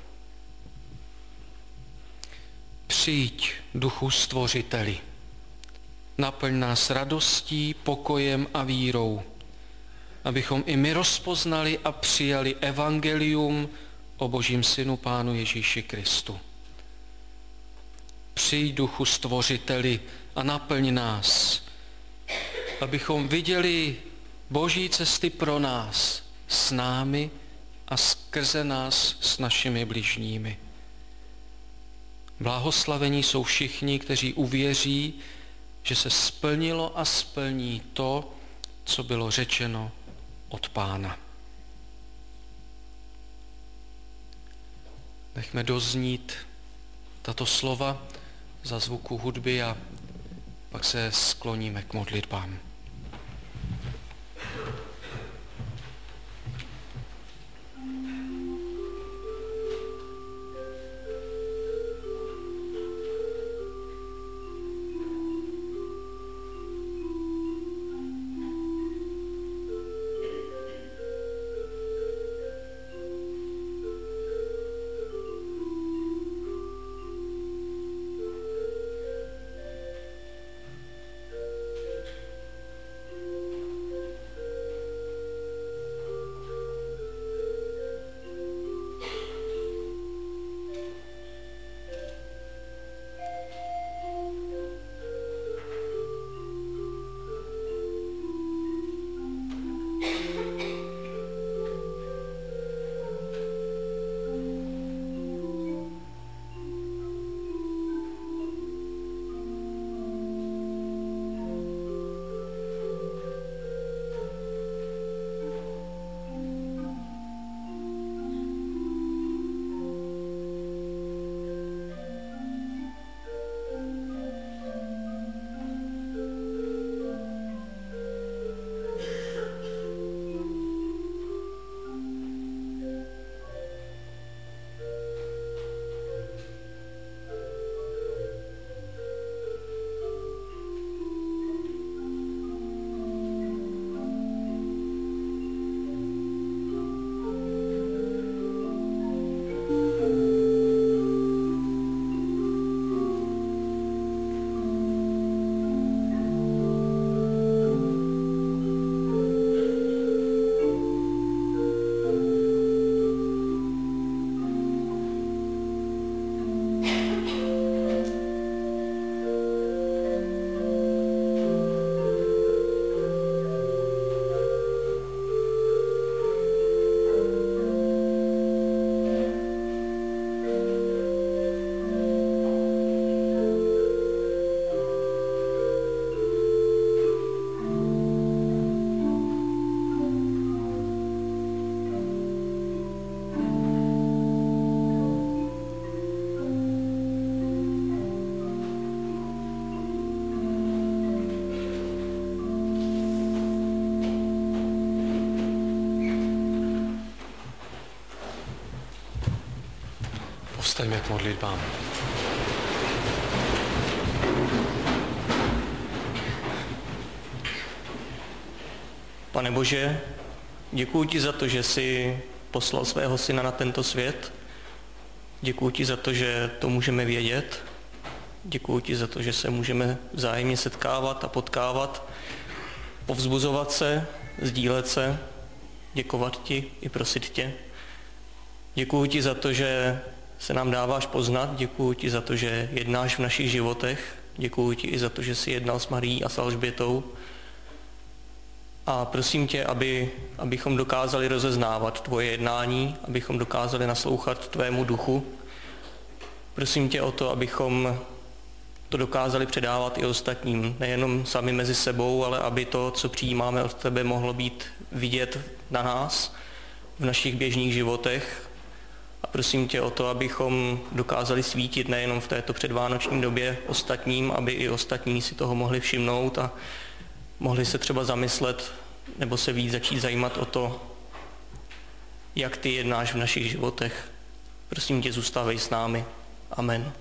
Přijď, Duchu Stvořiteli, naplň nás radostí, pokojem a vírou, abychom i my rozpoznali a přijali evangelium o Božím Synu Pánu Ježíši Kristu. Přijď, Duchu Stvořiteli, a naplň nás, abychom viděli Boží cesty pro nás, s námi a skrze nás s našimi bližními. Blahoslavení jsou všichni, kteří uvěří, že se splnilo a splní to, co bylo řečeno od Pána. Nechme doznít tato slova za zvuku hudby a pak se skloníme k modlitbám. Povstaňme k modlitbám. Pane Bože, děkuji ti za to, že jsi poslal svého syna na tento svět. Děkuji ti za to, že to můžeme vědět. Děkuji ti za to, že se můžeme vzájemně setkávat a potkávat, povzbuzovat se, sdílet se, děkovat ti i prosit tě. Děkuji ti za to, že se nám dáváš poznat, děkuji ti za to, že jednáš v našich životech, děkuji ti i za to, že jsi jednal s Marií a s Alžbětou. A prosím tě, aby, abychom dokázali rozeznávat tvoje jednání, abychom dokázali naslouchat tvému duchu, Prosím tě o to, abychom to dokázali předávat i ostatním, nejenom sami mezi sebou, ale aby to, co přijímáme od tebe, mohlo být vidět na nás, v našich běžných životech. A prosím tě o to, abychom dokázali svítit nejenom v této předvánoční době ostatním, aby i ostatní si toho mohli všimnout a mohli se třeba zamyslet nebo se víc začít zajímat o to, jak ty jednáš v našich životech. Prosím tě, zůstávej s námi. Amen.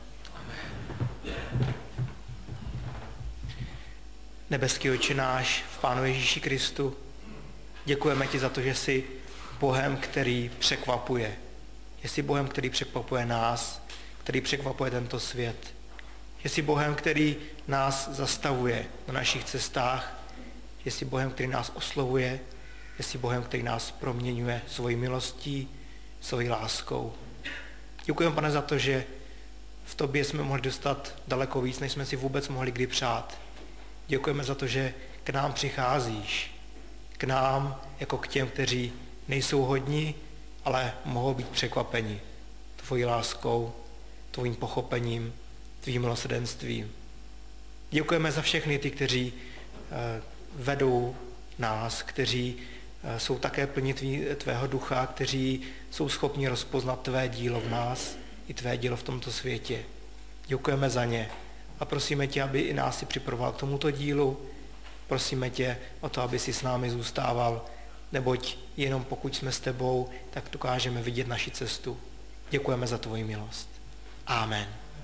Nebeský Otče náš, v Pánu Ježíši Kristu, děkujeme ti za to, že jsi Bohem, který překvapuje. Že jsi Bohem, který překvapuje nás, který překvapuje tento svět. Že jsi Bohem, který nás zastavuje na našich cestách. Že jsi Bohem, který nás oslovuje. Že jsi Bohem, který nás proměňuje svojí milostí, svojí láskou. Děkujeme, Pane, za to, že v tobě jsme mohli dostat daleko víc, než jsme si vůbec mohli kdy přát. Děkujeme za to, že k nám přicházíš. K nám jako k těm, kteří nejsou hodní, ale mohou být překvapeni tvojí láskou, tvojím pochopením, tvým milosrdenstvím. Děkujeme za všechny ty, kteří eh, vedou nás, kteří eh, jsou také plní tvý, tvého ducha, kteří jsou schopni rozpoznat tvé dílo v nás i tvé dílo v tomto světě. Děkujeme za ně a prosíme tě, aby i nás si připravoval k tomuto dílu. Prosíme tě o to, aby si s námi zůstával, neboť jenom pokud jsme s tebou, tak dokážeme vidět naši cestu. Děkujeme za tvoji milost. Amen.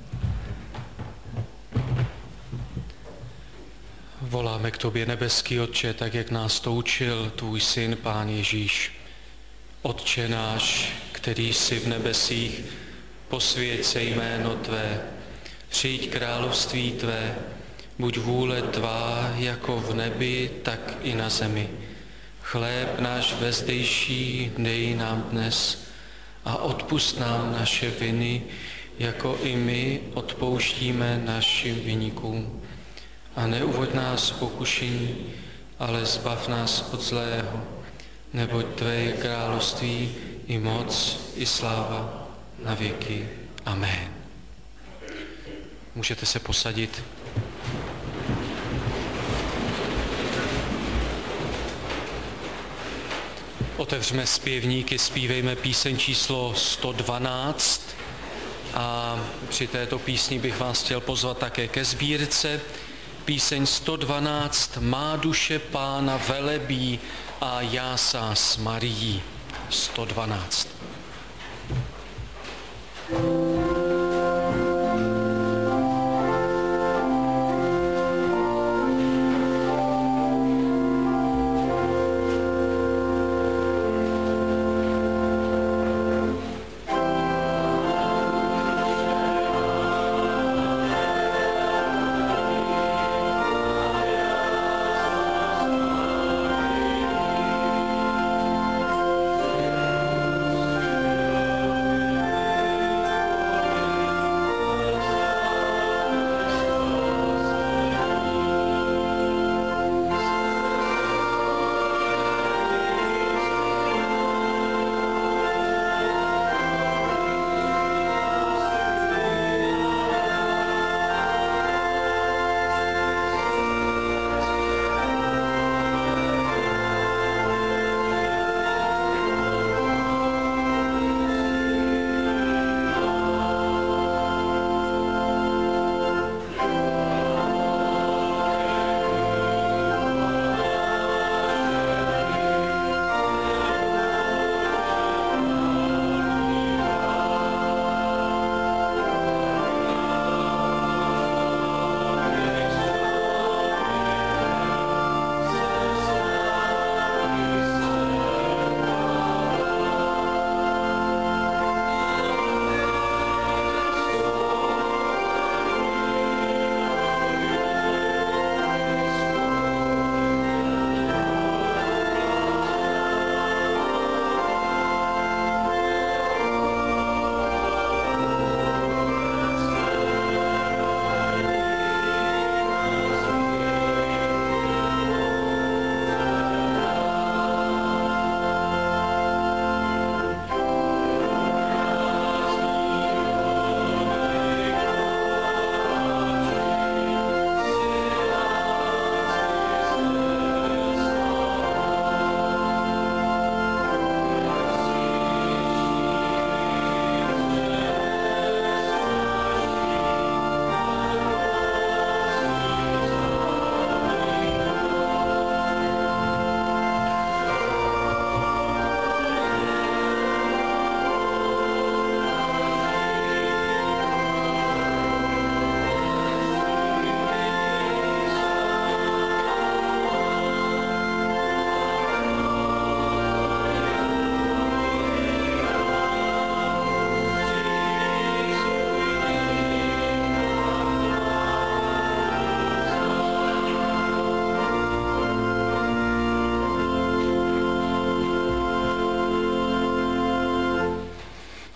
Voláme k tobě, nebeský Otče, tak jak nás to učil tvůj syn, Pán Ježíš. Otče náš, který jsi v nebesích, posvěť se jméno tvé, přijď království tvé, buď vůle tvá jako v nebi, tak i na zemi. Chléb náš vezdejší dej nám dnes a odpusť nám naše viny, jako i my odpouštíme našim viníkům. A neuvoď nás v pokušení, ale zbav nás od zlého, neboť tvé je království i moc, i sláva na věky. Amen. Můžete se posadit. Otevřeme zpěvníky, zpívejme píseň číslo sto dvanáct a při této písni bych vás chtěl pozvat také ke sbírce. Píseň sto dvanáct, Má duše Pána velebí a jásá s Marií. sto dvanáct. Amen.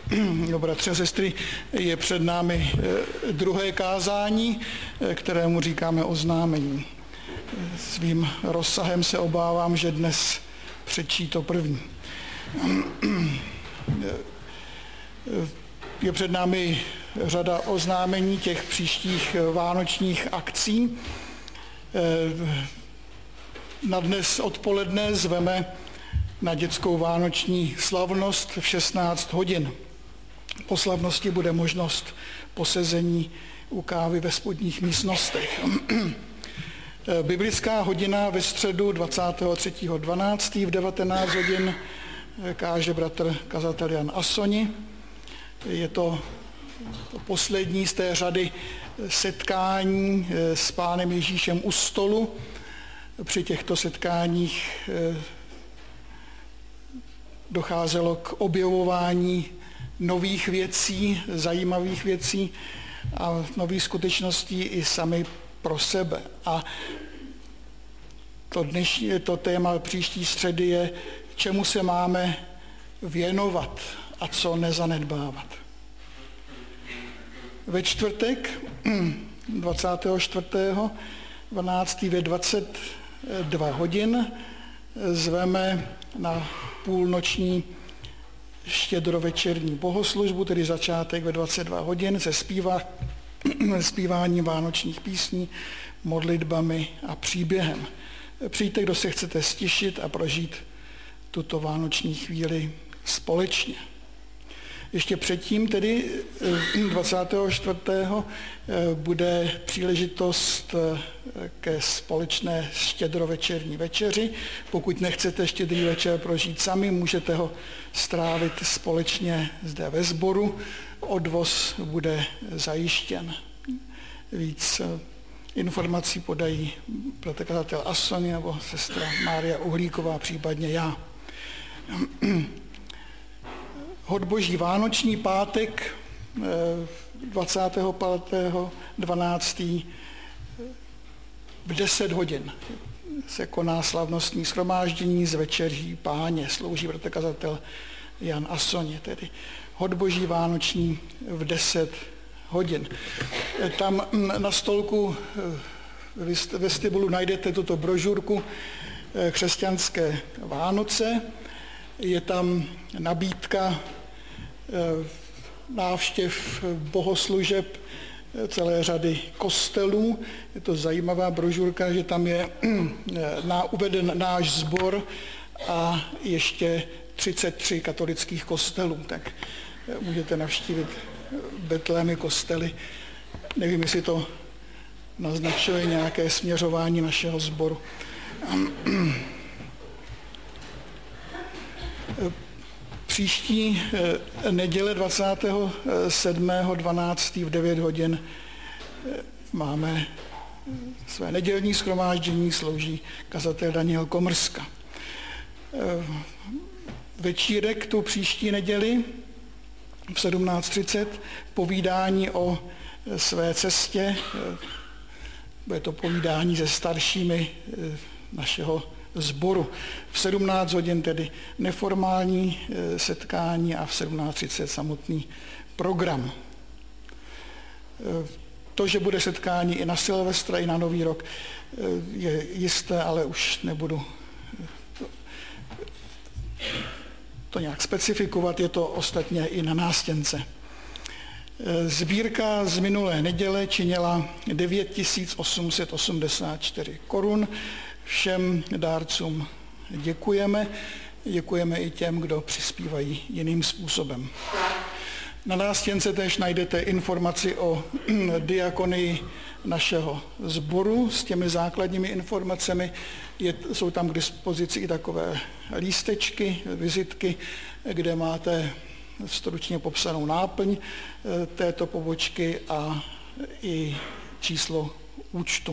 No, bratři a sestry, je před námi druhé kázání, kterému říkáme oznámení. Svým rozsahem se obávám, že dnes přečí to první. Je před námi řada oznámení těch příštích vánočních akcí. Na dnes odpoledne zveme na dětskou vánoční slavnost v šestnáct hodin. Po slavnosti bude možnost posezení u kávy ve spodních místnostech. Biblická hodina ve středu dvacátého třetího dvanáctého v devatenáct hodin káže bratr kazatel Jan Asoni. Je to poslední z té řady setkání s Pánem Ježíšem u stolu. Při těchto setkáních docházelo k objevování nových věcí, zajímavých věcí a nových skutečností i sami pro sebe. A to dnešní, to téma příští středy je, čemu se máme věnovat a co nezanedbávat. Ve čtvrtek dvacátého čtvrtého dvanáctého ve dvacet dva hodin zveme na půlnoční štědrovečerní bohoslužbu, tedy začátek ve dvacet dva hodin se zpíva, zpíváním vánočních písní, modlitbami a příběhem. Přijďte, kdo se chcete stišit a prožít tuto vánoční chvíli společně. Ještě předtím, tedy dvacátého čtvrtého bude příležitost ke společné štědrovečerní večeři. Pokud nechcete štědrý večer prožít sami, můžete ho strávit společně zde ve sboru. Odvoz bude zajištěn. Víc informací podají bratr kazatel Asoni nebo sestra Mária Uhlíková, případně já. Hodboží vánoční pátek dvacátého pátého dvanáctého v deset hodin se koná slavnostní shromáždění z večeří Páně. Slouží bratr kazatel Jan Asoně, tedy hodboží vánoční v deset hodin. Tam na stolku v vestibulu najdete tuto brožurku Křesťanské Vánoce. Je tam nabídka návštěv bohoslužeb celé řady kostelů. Je to zajímavá brožurka, že tam je uveden náš sbor a ještě třicet tři katolických kostelů. Tak můžete navštívit Betlémy kostely. Nevím, jestli to naznačuje nějaké směřování našeho sboru. Příští neděle dvacátého sedmého dvanáctého v devět hodin máme své nedělní shromáždění, slouží kazatel Daniel Komrska. Večírek tu příští neděli v sedmnáct třicet povídání o své cestě. Bude to povídání se staršími našeho sboru. V sedmnáct hodin tedy neformální setkání a v sedmnáct třicet samotný program. To, že bude setkání i na Silvestra, i na Nový rok, je jisté, ale už nebudu to, to nějak specifikovat, je to ostatně i na nástěnce. Sbírka z minulé neděle činila devět tisíc osm set osmdesát čtyři korun. Všem dárcům děkujeme. Děkujeme i těm, kdo přispívají jiným způsobem. Na nástěnce též najdete informaci o diakonii našeho sboru s těmi základními informacemi. Je, jsou tam k dispozici i takové lístečky, vizitky, kde máte stručně popsanou náplň této pobočky a i číslo účtu.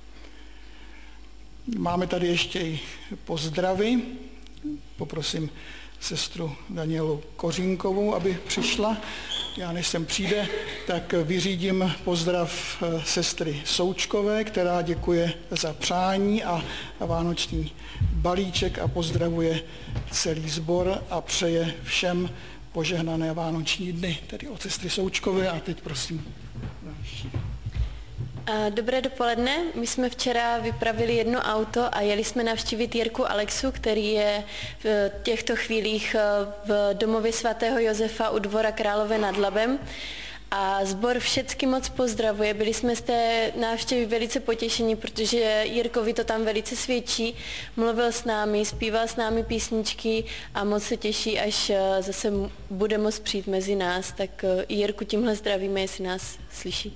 Máme tady ještě i pozdravy. Poprosím sestru Danielu Kořínkovou, aby přišla. Já než sem přijde, tak vyřídím pozdrav sestry Součkové, která děkuje za přání a vánoční balíček a pozdravuje celý sbor a přeje všem požehnané vánoční dny, tedy od sestry Součkové a teď prosím další. Dobré dopoledne. My jsme včera vypravili jedno auto a jeli jsme navštívit Jirku Alexu, který je v těchto chvílích v domově svatého Josefa u dvora Králové nad Labem. A sbor všecky moc pozdravuje. Byli jsme z té návštěvy velice potěšení, protože Jirkovi to tam velice svědčí. Mluvil s námi, zpíval s námi písničky a moc se těší, až zase bude moct přijít mezi nás. Tak i Jirku tímhle zdravíme, jestli nás slyší.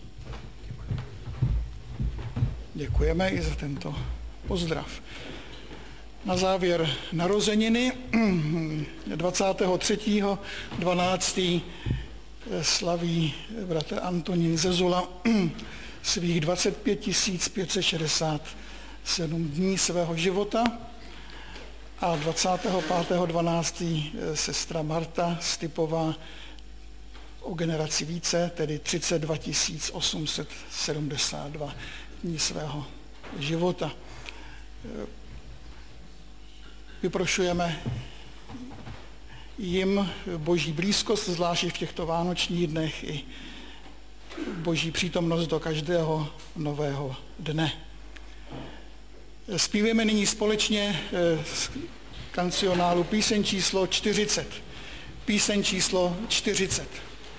Děkujeme i za tento pozdrav. Na závěr narozeniny dvacátého třetího dvanáctého slaví bratr Antonín Zezula svých dvacet pět tisíc pět set šedesát sedm dní svého života a dvacátého pátého dvanáctého sestra Marta Stypová o generaci více, tedy třicet dva tisíc osm set sedmdesát dva dní svého života. Vyprošujeme jim boží blízkost, zvláště v těchto vánočních dnech, i boží přítomnost do každého nového dne. Zpívíme nyní společně z kancionálu píseň číslo čtyřicet. Píseň číslo čtyřicet.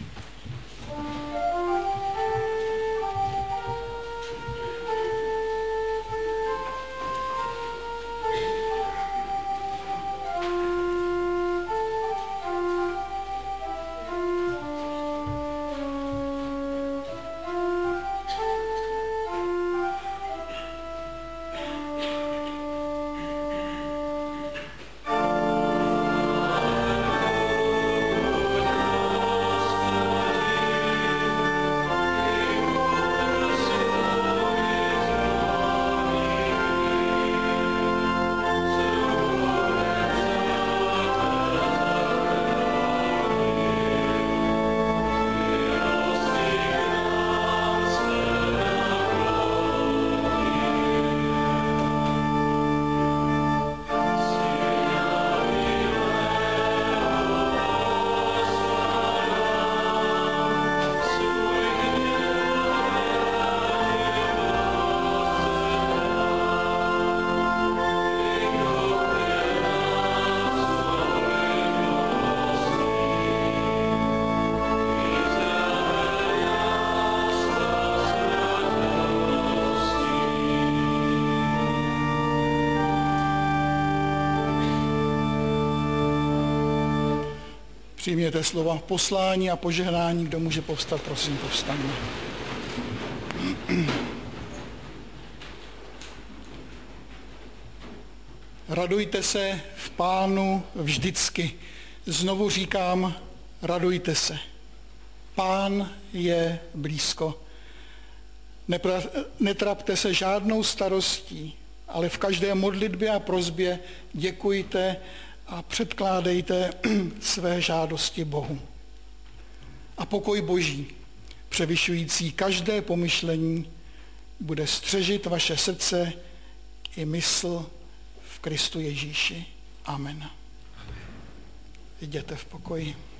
Přijměte slova poslání a požehnání. Kdo může povstat, prosím, povstaňme. Radujte se v Pánu vždycky. Znovu říkám, radujte se. Pán je blízko. Nepra, netrapte se žádnou starostí, ale v každé modlitbě a prosbě děkujte a předkládejte své žádosti Bohu. A pokoj Boží, převyšující každé pomyšlení, bude střežit vaše srdce i mysl v Kristu Ježíši. Amen. Jděte v pokoji.